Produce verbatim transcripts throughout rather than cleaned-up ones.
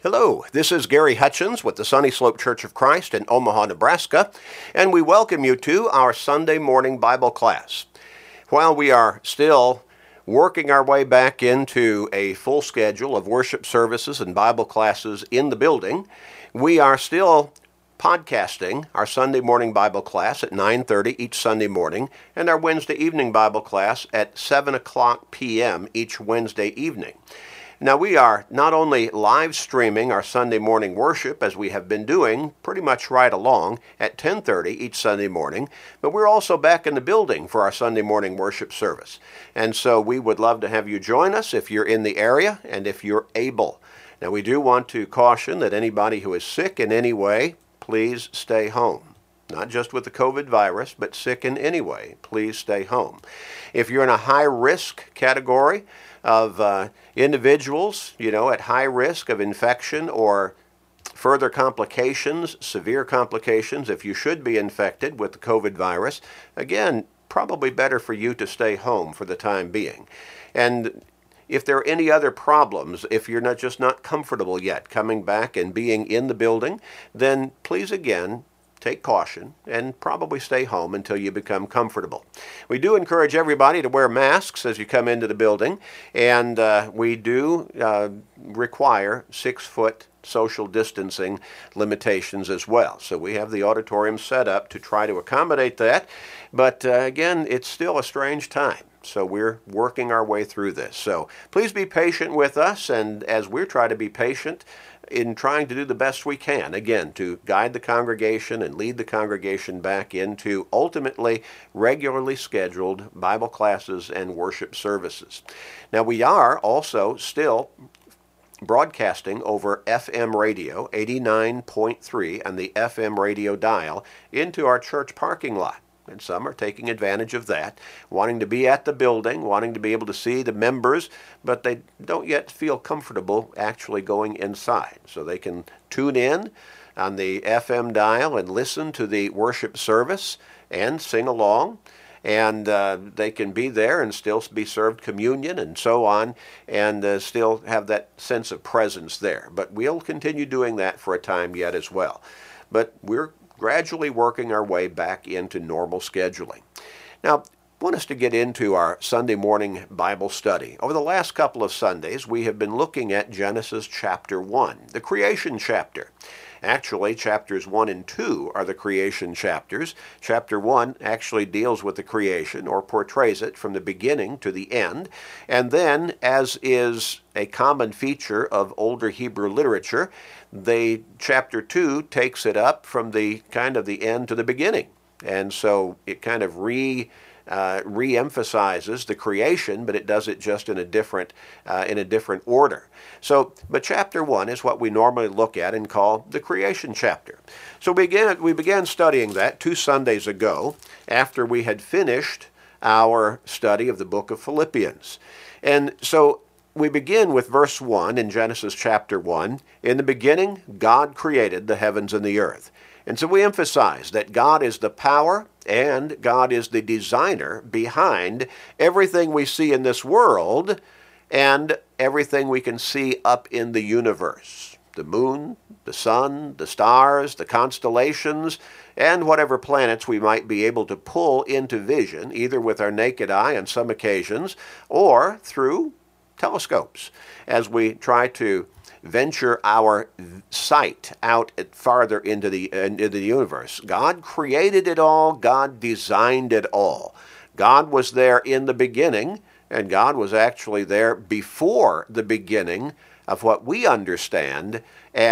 Hello, this is Gary Hutchins with the Sunny Slope Church of Christ in Omaha, Nebraska, and we welcome you to our Sunday morning Bible class. While we are still working our way back into a full schedule of worship services and Bible classes in the building, we are still podcasting our Sunday morning Bible class at nine thirty each Sunday morning and our Wednesday evening Bible class at seven o'clock p.m. each Wednesday evening. Now, we are not only live streaming our Sunday morning worship, as we have been doing pretty much right along at ten thirty each Sunday morning, but we're also back in the building for our Sunday morning worship service. And so we would love to have you join us if you're in the area and if you're able. Now, we do want to caution that anybody who is sick in any way, please stay home. Not just with the COVID virus, but sick in any way, please stay home. If you're in a high-risk category of uh, individuals, you know, at high risk of infection or further complications, severe complications, if you should be infected with the COVID virus, again, probably better for you to stay home for the time being. And if there are any other problems, if you're not just not comfortable yet coming back and being in the building, then please again, take caution and probably stay home until you become comfortable. We do encourage everybody to wear masks as you come into the building, and uh, we do uh, require six-foot social distancing limitations as well. So we have the auditorium set up to try to accommodate that, but uh, again, it's still a strange time. So we're working our way through this. So please be patient with us, and as we're trying to be patient in trying to do the best we can, again, to guide the congregation and lead the congregation back into ultimately regularly scheduled Bible classes and worship services. Now, we are also still broadcasting over F M radio, eighty-nine point three on the F M radio dial, into our church parking lot. And some are taking advantage of that, wanting to be at the building, wanting to be able to see the members, but they don't yet feel comfortable actually going inside. So they can tune in on the F M dial and listen to the worship service and sing along. And uh, they can be there and still be served communion and so on, and uh, still have that sense of presence there. But we'll continue doing that for a time yet as well. But we're gradually working our way back into normal scheduling. Now, I want us to get into our Sunday morning Bible study. Over the last couple of Sundays, we have been looking at Genesis chapter one, the creation chapter. Actually, chapters one and two are the creation chapters. Chapter one actually deals with the creation, or portrays it from the beginning to the end. And then, as is a common feature of older Hebrew literature, they, chapter two takes it up from the kind of the end to the beginning. And so it kind of re Uh, re-emphasizes the creation, but it does it just in a different uh, in a different order. So, but chapter one is what we normally look at and call the creation chapter. So we began we began studying that two Sundays ago after we had finished our study of the book of Philippians. And so we begin with verse one in Genesis chapter one. In the beginning, God created the heavens and the earth. And so we emphasize that God is the power and God is the designer behind everything we see in this world and everything we can see up in the universe. The moon, the sun, the stars, the constellations, and whatever planets we might be able to pull into vision, either with our naked eye on some occasions or through telescopes, as we try to venture our sight out farther into the, into the universe. God created it all. God designed it all. God was there in the beginning, and God was actually there before the beginning of what we understand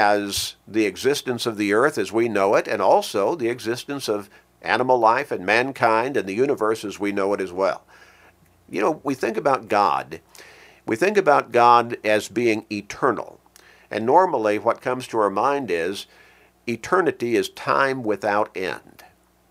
as the existence of the earth as we know it, and also the existence of animal life and mankind and the universe as we know it as well. You know, we think about God. We think about God as being eternal. And normally what comes to our mind is eternity is time without end.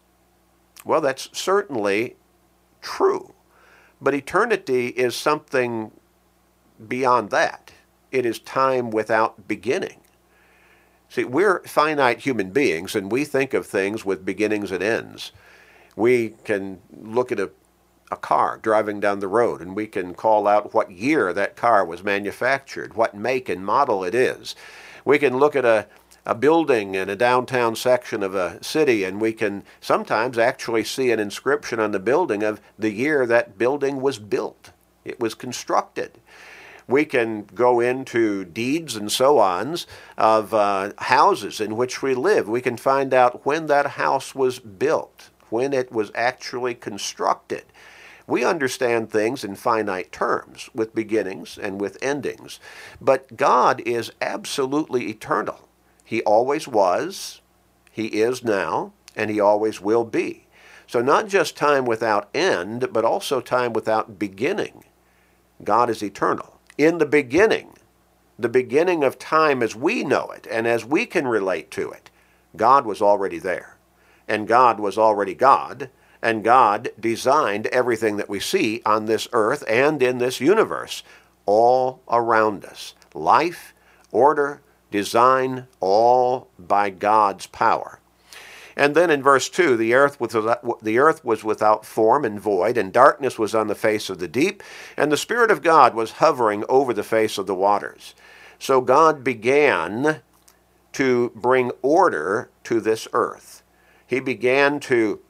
Well, that's certainly true. But eternity is something beyond that. It is time without beginning. See, we're finite human beings, and we think of things with beginnings and ends. We can look at a a car driving down the road, and we can call out what year that car was manufactured, what make and model it is. We can look at a, a building in a downtown section of a city, and we can sometimes actually see an inscription on the building of the year that building was built. It was constructed. We can go into deeds and so-ons of uh, houses in which we live. We can find out when that house was built, when it was actually constructed. We understand things in finite terms, with beginnings and with endings. But God is absolutely eternal. He always was, He is now, and He always will be. So not just time without end, but also time without beginning. God is eternal. In the beginning, the beginning of time as we know it and as we can relate to it, God was already there. And God was already God. And God designed everything that we see on this earth and in this universe, all around us. Life, order, design, all by God's power. And then in verse two, the earth was without, the earth was without form and void, and darkness was on the face of the deep, and the Spirit of God was hovering over the face of the waters. So God began to bring order to this earth. He began to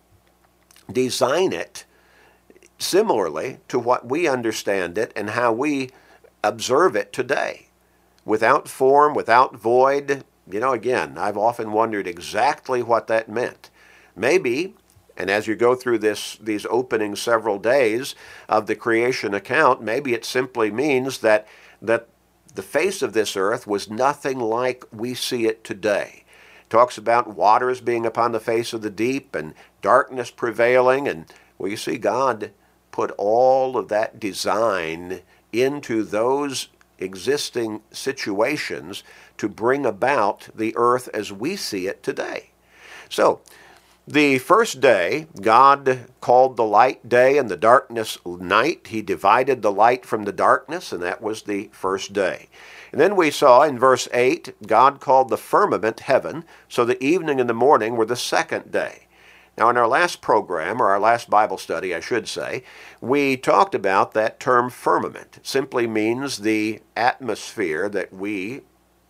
design it similarly to what we understand it and how we observe it today. Without form, without void. You know, again, I've often wondered exactly what that meant. Maybe, and as you go through this, these opening several days of the creation account, maybe it simply means that, that the face of this earth was nothing like we see it today. It talks about waters being upon the face of the deep and darkness prevailing, and well, you see God put all of that design into those existing situations to bring about the earth as we see it today. So, the first day, God called the light day and the darkness night. He divided the light from the darkness, and that was the first day. And then we saw in verse eight, God called the firmament heaven, so the evening and the morning were the second day. Now, in our last program, or our last Bible study, I should say, we talked about that term firmament. It simply means the atmosphere that we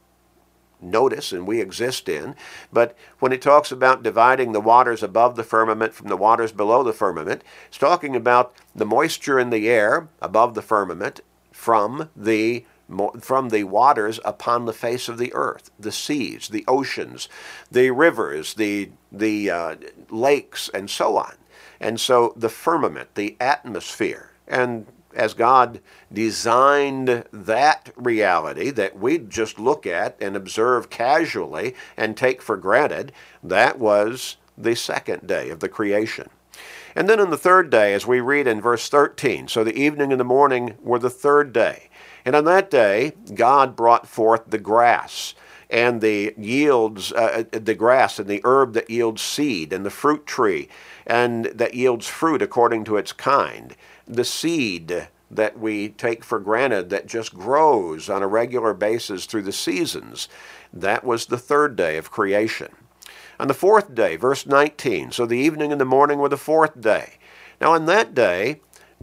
notice and we exist in. But when it talks about dividing the waters above the firmament from the waters below the firmament, it's talking about the moisture in the air above the firmament from the from the waters upon the face of the earth, the seas, the oceans, the rivers, the, the uh, lakes, and so on. And so the firmament, the atmosphere, and as God designed that reality that we just look at and observe casually and take for granted, that was the second day of the creation. And then on the third day, as we read in verse thirteen, so the evening and the morning were the third day. And on that day, God brought forth the grass and the yields, uh, the grass and the herb that yields seed, and the fruit tree and that yields fruit according to its kind. The seed that we take for granted that just grows on a regular basis through the seasons. That was the third day of creation. On the fourth day, verse nineteen, so the evening and the morning were the fourth day. Now on that day,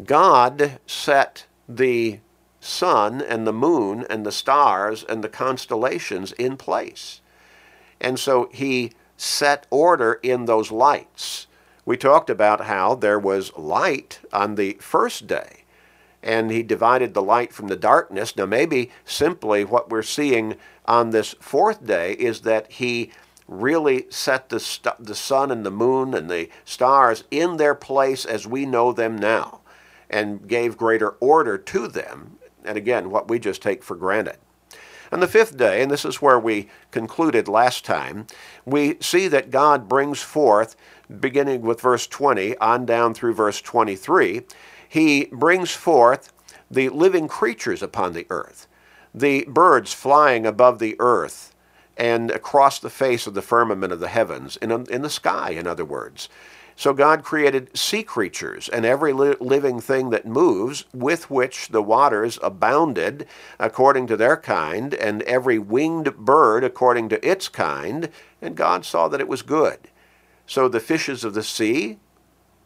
God set the sun and the moon and the stars and the constellations in place. And so he set order in those lights. We talked about how there was light on the first day, and he divided the light from the darkness. Now maybe simply what we're seeing on this fourth day is that he really set the, st- the sun and the moon and the stars in their place as we know them now, and gave greater order to them. And again, what we just take for granted. On the fifth day, and this is where we concluded last time, we see that God brings forth, beginning with verse twenty on down through verse twenty-three, he brings forth the living creatures upon the earth, the birds flying above the earth and across the face of the firmament of the heavens, in, in the sky, in other words. So God created sea creatures and every li- living thing that moves, with which the waters abounded according to their kind, and every winged bird according to its kind, and God saw that it was good. So the fishes of the sea,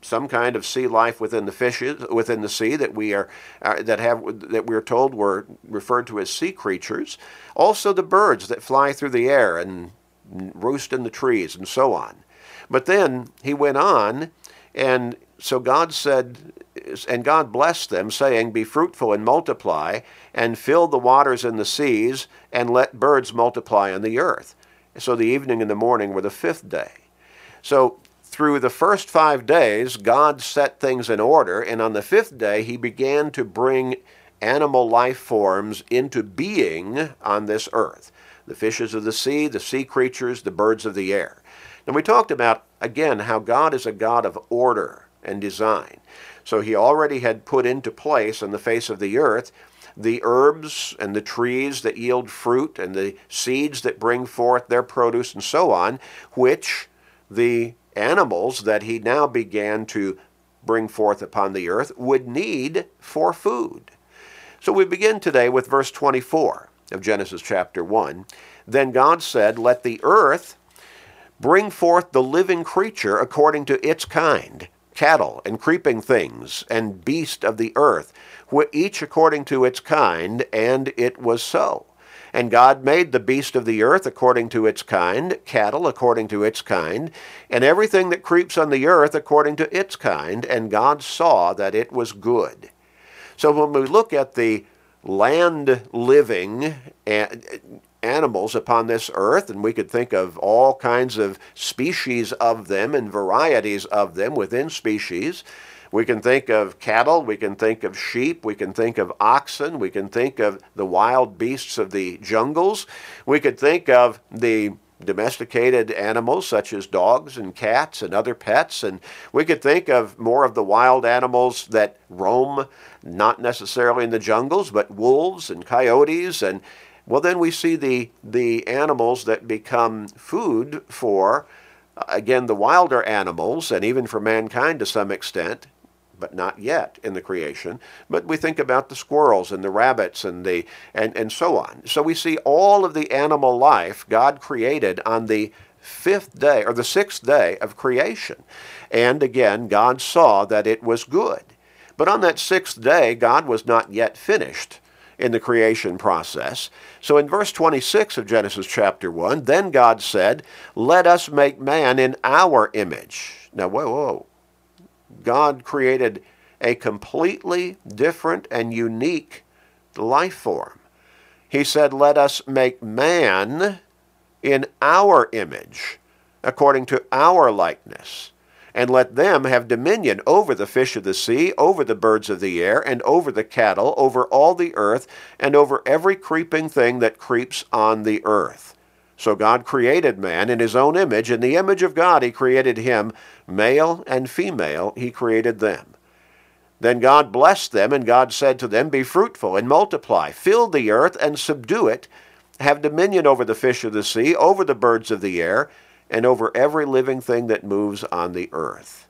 some kind of sea life within the fishes, within the sea that we are uh, that have that we're told were referred to as sea creatures. Also the birds that fly through the air and roost in the trees and so on. But then he went on, and so God said, and God blessed them, saying, "Be fruitful and multiply, and fill the waters in the seas, and let birds multiply on the earth." So the evening and the morning were the fifth day. So through the first five days, God set things in order, and on the fifth day, he began to bring animal life forms into being on this earth. The fishes of the sea, the sea creatures, the birds of the air. And we talked about, again, how God is a God of order and design. So he already had put into place on the face of the earth the herbs and the trees that yield fruit and the seeds that bring forth their produce and so on, which the animals that he now began to bring forth upon the earth would need for food. So we begin today with verse twenty-four of Genesis chapter one. "Then God said, Let the earth bring forth the living creature according to its kind, cattle and creeping things and beast of the earth, each according to its kind, and it was so. And God made the beast of the earth according to its kind, cattle according to its kind, and everything that creeps on the earth according to its kind, and God saw that it was good." So when we look at the land-living animals upon this earth, and we could think of all kinds of species of them and varieties of them within species. We can think of cattle, we can think of sheep, we can think of oxen, we can think of the wild beasts of the jungles. We could think of the domesticated animals such as dogs and cats and other pets, and we could think of more of the wild animals that roam, not necessarily in the jungles, but wolves and coyotes, and well, then we see the, the animals that become food for, again, the wilder animals, and even for mankind to some extent, but not yet in the creation. But we think about the squirrels and the rabbits and the and, and so on. So we see all of the animal life God created on the fifth day, or the sixth day of creation. And again, God saw that it was good. But on that sixth day, God was not yet finished in the creation process. So in verse twenty-six of Genesis chapter one, "Then God said, Let us make man in our image." Now, whoa, whoa. God created a completely different and unique life form. He said, "Let us make man in our image, according to our likeness, and let them have dominion over the fish of the sea, over the birds of the air, and over the cattle, over all the earth, and over every creeping thing that creeps on the earth." So God created man in his own image. In the image of God he created him, male and female he created them. Then God blessed them, and God said to them, "Be fruitful and multiply, fill the earth and subdue it, have dominion over the fish of the sea, over the birds of the air, and over every living thing that moves on the earth."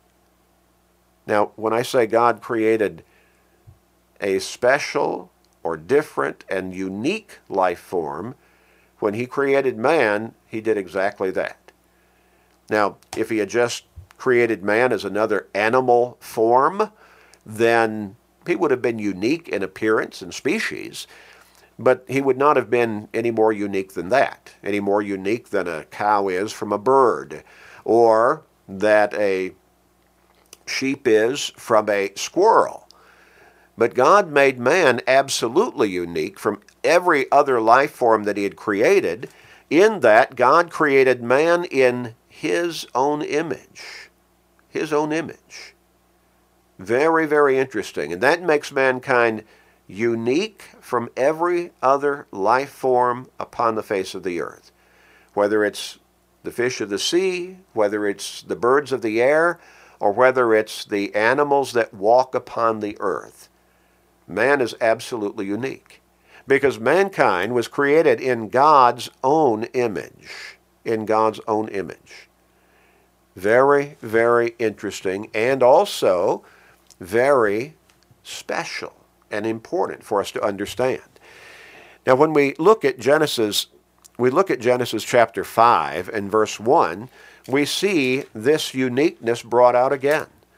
Now, when I say God created a special or different and unique life form, when he created man, he did exactly that. Now, if he had just created man as another animal form, then he would have been unique in appearance and species, but he would not have been any more unique than that, any more unique than a cow is from a bird, or that a sheep is from a squirrel. But God made man absolutely unique from every other life form that he had created, in that God created man in his own image. His own image. Very, very interesting. And that makes mankind unique from every other life form upon the face of the earth. Whether it's the fish of the sea, whether it's the birds of the air, or whether it's the animals that walk upon the earth. Man is absolutely unique, because mankind was created in God's own image. In God's own image. Very, very interesting, and also very special and important for us to understand. Now, when we look at Genesis, we look at Genesis chapter five and verse one, we see this uniqueness brought out again.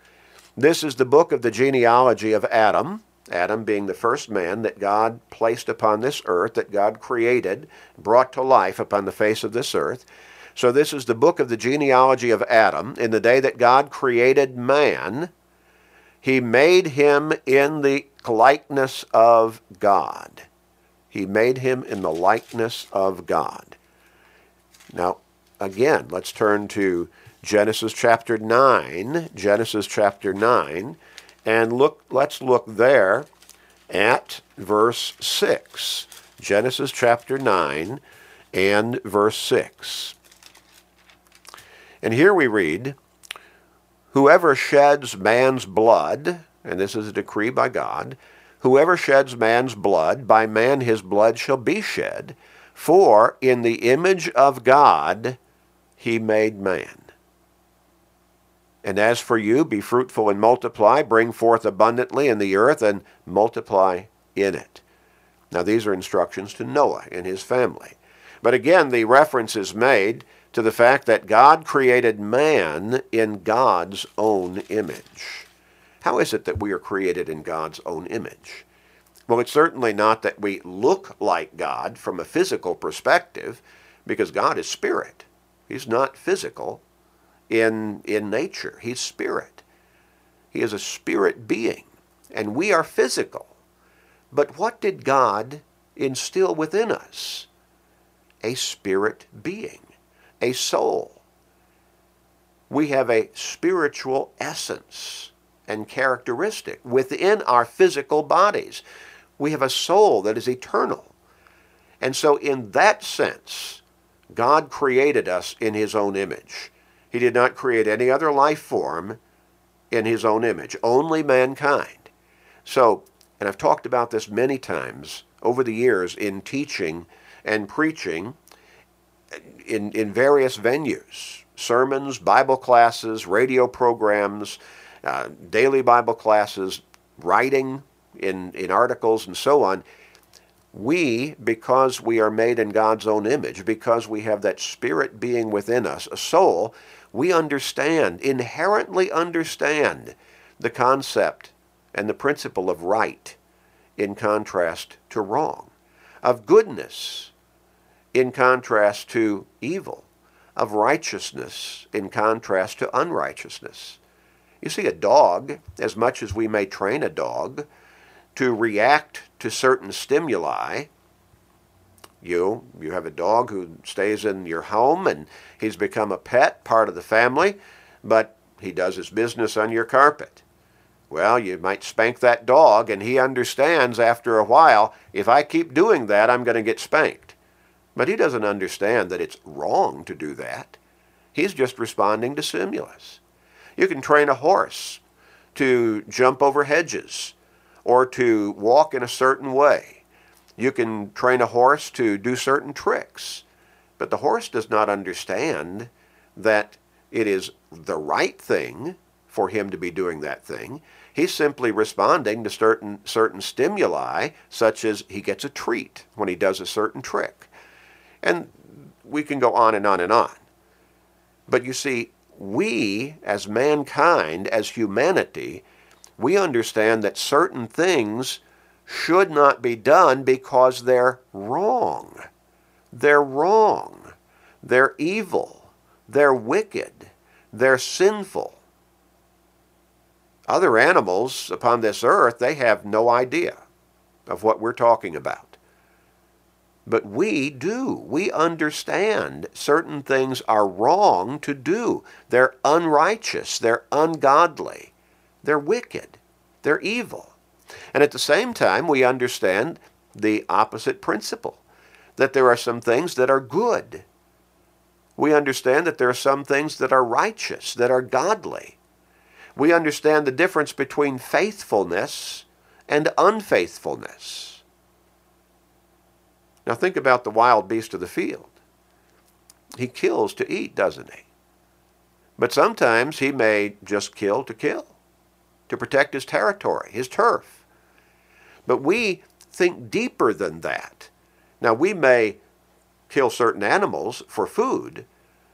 This is the book of the genealogy of Adam, Adam being the first man that God placed upon this earth, that God created, brought to life upon the face of this earth. So this is the book of the genealogy of Adam. In the day that God created man, he made him in the likeness of God. He made him in the likeness of God. Now, again, let's turn to Genesis chapter nine, Genesis chapter nine, and look. let's look there at verse six. Genesis chapter nine and verse six. And here we read, whoever sheds man's blood, and this is a decree by God, whoever sheds man's blood, by man his blood shall be shed, for in the image of God he made man. And as for you, be fruitful and multiply, bring forth abundantly in the earth, and multiply in it. Now these are instructions to Noah and his family. But again, the reference is made to the fact that God created man in God's own image. How is it that we are created in God's own image? Well, it's certainly not that we look like God from a physical perspective, because God is spirit. He's not physical in, in nature. He's spirit. He is a spirit being, and we are physical. But what did God instill within us? A spirit being, a soul. We have a spiritual essence and characteristic within our physical bodies. We have a soul that is eternal. And so in that sense, God created us in his own image. He did not create any other life form in his own image, only mankind. So, and I've talked about this many times over the years in teaching and preaching in, in various venues, sermons, Bible classes, radio programs, uh, daily Bible classes, writing in, in articles and so on. We, because we are made in God's own image, because we have that spirit being within us, a soul, we understand, inherently understand the concept and the principle of right in contrast to wrong, of goodness in contrast to evil, of righteousness in contrast to unrighteousness. You see, a dog, as much as we may train a dog to react to certain stimuli, you, you have a dog who stays in your home and he's become a pet, part of the family, but he does his business on your carpet. Well, you might spank that dog, and he understands after a while, if I keep doing that, I'm going to get spanked. But he doesn't understand that it's wrong to do that. He's just responding to stimulus. You can train a horse to jump over hedges or to walk in a certain way. You can train a horse to do certain tricks. But the horse does not understand that it is the right thing for him to be doing that thing. He's simply responding to certain, certain stimuli, such as he gets a treat when he does a certain trick. And we can go on and on and on. But you see, we, as mankind, as humanity, we understand that certain things should not be done because they're wrong. They're wrong. They're evil. They're wicked. They're sinful. Other animals upon this earth, they have no idea of what we're talking about. But we do. We understand certain things are wrong to do. They're unrighteous. They're ungodly. They're wicked. They're evil. And at the same time, we understand the opposite principle, that there are some things that are good. We understand that there are some things that are righteous, that are godly. We understand the difference between faithfulness and unfaithfulness. Now think about the wild beast of the field. He kills to eat, doesn't he? But sometimes he may just kill to kill, to protect his territory, his turf. But we think deeper than that. Now we may kill certain animals for food,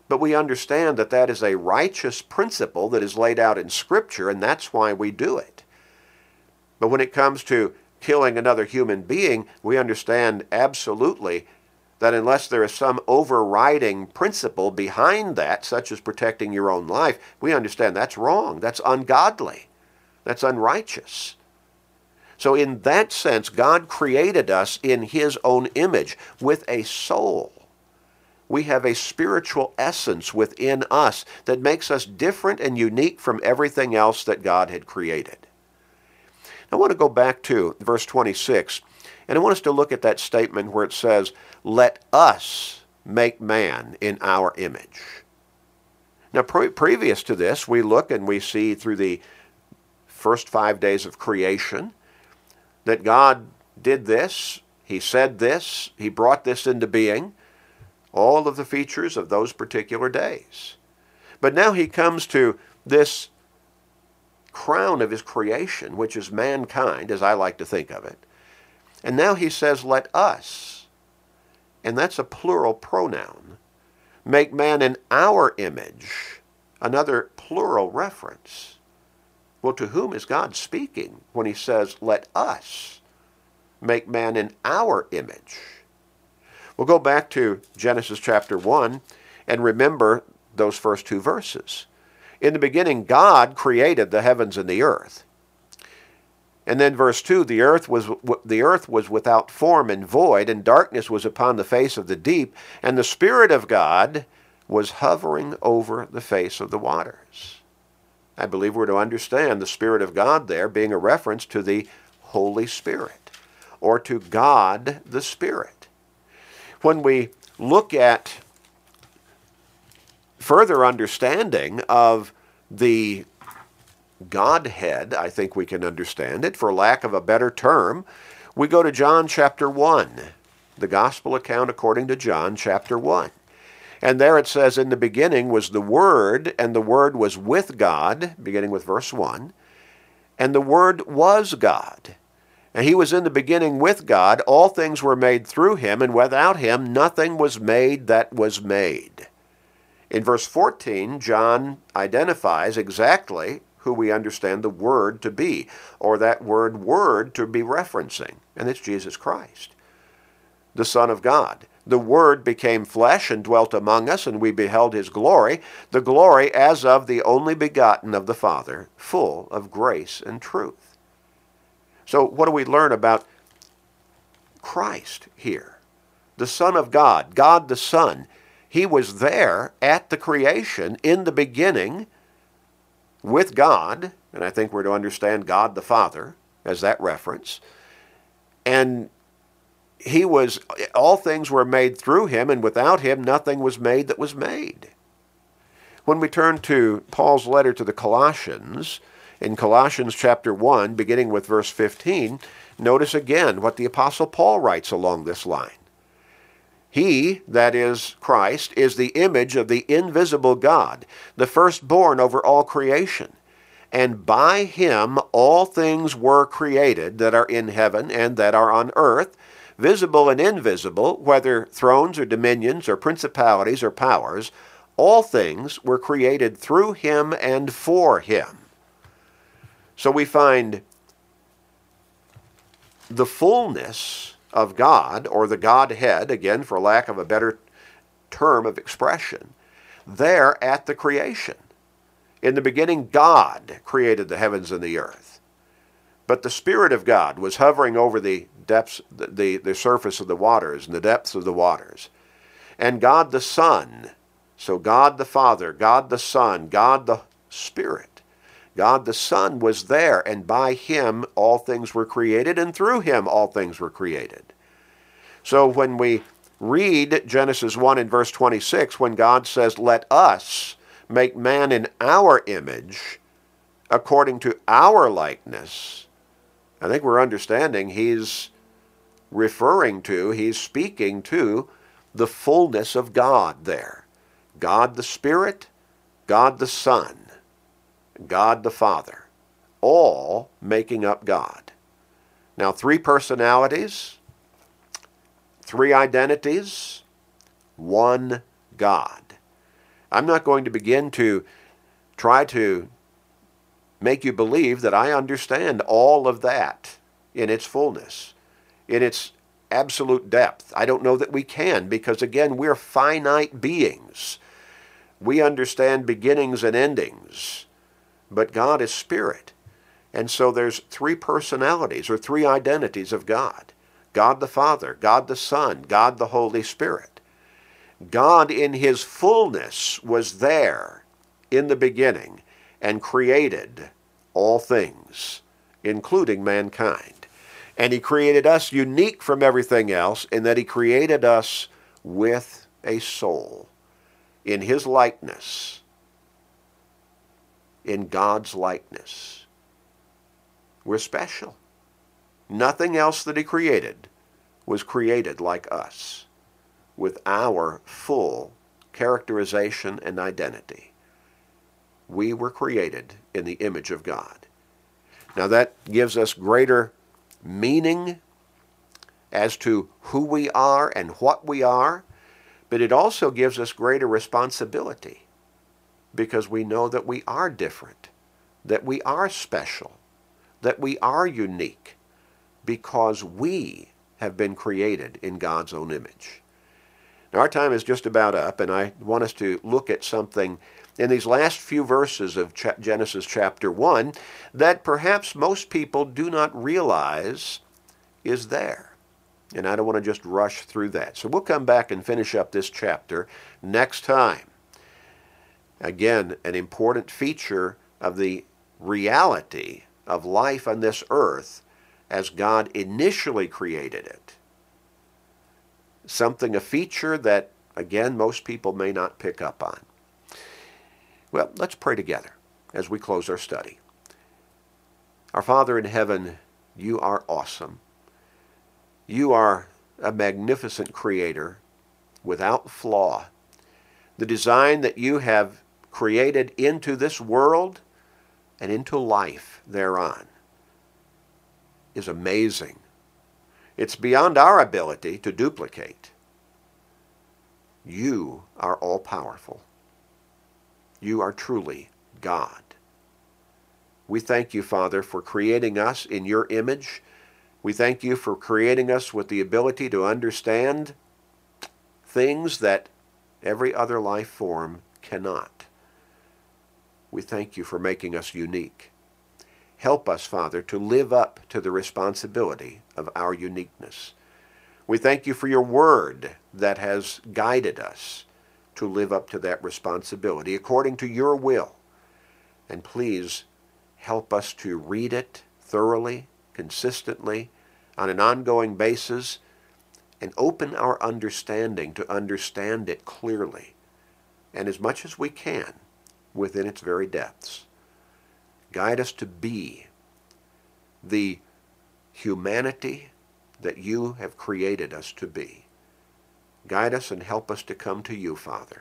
But we understand that that is a righteous principle that is laid out in Scripture, and that's why we do it. But when it comes to killing another human being, we understand absolutely that unless there is some overriding principle behind that, such as protecting your own life, we understand that's wrong, that's ungodly, that's unrighteous. So in that sense, God created us in His own image with a soul. We have a spiritual essence within us that makes us different and unique from everything else that God had created. I want to go back to verse twenty-six, and I want us to look at that statement where it says, "Let us make man in our image." Now, pre- previous to this, we look and we see through the first five days of creation that God did this, He said this, He brought this into being, all of the features of those particular days. But now He comes to this crown of His creation, which is mankind, as I like to think of it. And now He says, "Let us," and that's a plural pronoun, "make man in our image," another plural reference. Well, to whom is God speaking when He says, "Let us make man in our image"? We'll go back to Genesis chapter one and remember those first two verses. In the beginning, God created the heavens and the earth. And then verse two, the earth was the earth was without form and void, and darkness was upon the face of the deep, and the Spirit of God was hovering over the face of the waters. I believe we're to understand the Spirit of God there being a reference to the Holy Spirit, or to God the Spirit. When we look at further understanding of the Godhead, I think we can understand it, for lack of a better term, we go to John chapter one, the gospel account according to John chapter one. And there it says, "In the beginning was the Word, and the Word was with God," beginning with verse one, "and the Word was God. And He was in the beginning with God. All things were made through Him, and without Him nothing was made that was made." In verse fourteen, John identifies exactly who we understand the Word to be, or that word "word" to be referencing, and it's Jesus Christ, the Son of God. "The Word became flesh and dwelt among us, and we beheld His glory, the glory as of the only begotten of the Father, full of grace and truth." So what do we learn about Christ here? The Son of God, God the Son. He was there at the creation in the beginning with God, and I think we're to understand God the Father as that reference. And He was, all things were made through Him, and without Him nothing was made that was made. When we turn to Paul's letter to the Colossians, in Colossians chapter one, beginning with verse fifteen, notice again what the Apostle Paul writes along this line. "He," that is Christ, "is the image of the invisible God, the firstborn over all creation. And by Him all things were created that are in heaven and that are on earth, visible and invisible, whether thrones or dominions or principalities or powers. All things were created through Him and for Him." So we find the fullness of God, or the Godhead, again, for lack of a better term of expression, there at the creation. In the beginning, God created the heavens and the earth. But the Spirit of God was hovering over the depths, the, the, the surface of the waters and the depths of the waters. And God the Son, so God the Father, God the Son, God the Spirit, God the Son was there, and by Him all things were created, and through Him all things were created. So when we read Genesis one and verse twenty-six, when God says, "Let us make man in our image, according to our likeness," I think we're understanding He's referring to, He's speaking to the fullness of God there. God the Spirit, God the Son, God the Father, all making up God. Now, three personalities, three identities, one God. I'm not going to begin to try to make you believe that I understand all of that in its fullness, in its absolute depth. I don't know that we can, because again, we're finite beings. We understand beginnings and endings, but God is spirit. And so there's three personalities or three identities of God. God the Father, God the Son, God the Holy Spirit. God in his fullness was there in the beginning and created all things, including mankind. And he created us unique from everything else in that he created us with a soul, in his likeness, in God's likeness. We're special. Nothing else that he created was created like us, with our full characterization and identity. We were created in the image of God. Now that gives us greater meaning as to who we are and what we are, but it also gives us greater responsibility because we know that we are different, that we are special, that we are unique because we have been created in God's own image. Now our time is just about up, and I want us to look at something in these last few verses of Genesis chapter one that perhaps most people do not realize is there. And I don't want to just rush through that. So we'll come back and finish up this chapter next time. Again, an important feature of the reality of life on this earth as God initially created it. Something, a feature that, again, most people may not pick up on. Well, let's pray together as we close our study. Our Father in heaven, you are awesome. You are a magnificent creator without flaw. The design that you have created into this world and into life thereon is amazing. It's beyond our ability to duplicate. You are all-powerful. You are truly God. We thank you, Father, for creating us in your image. We thank you for creating us with the ability to understand things that every other life form cannot. We thank you for making us unique. Help us, Father, to live up to the responsibility of our uniqueness. We thank you for your word that has guided us to live up to that responsibility according to your will. And please help us to read it thoroughly, consistently, on an ongoing basis, and open our understanding to understand it clearly, and as much as we can within its very depths. Guide us to be the humanity that you have created us to be. Guide us and help us to come to you, Father,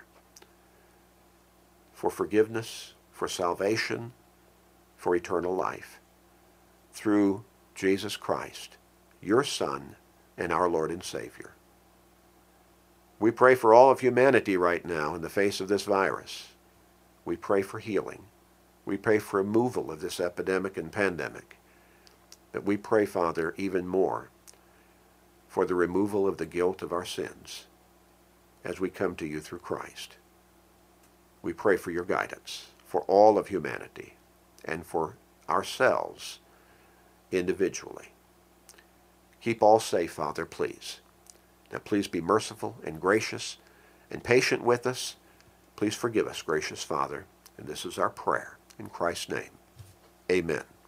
for forgiveness, for salvation, for eternal life, through Jesus Christ, your Son and our Lord and Savior. We pray for all of humanity right now in the face of this virus. We pray for healing. We pray for removal of this epidemic and pandemic. But we pray, Father, even more for the removal of the guilt of our sins as we come to you through Christ. We pray for your guidance for all of humanity and for ourselves individually. Keep all safe, Father, please. Now please be merciful and gracious and patient with us. Please forgive us, gracious Father. And this is our prayer. In Christ's name, amen.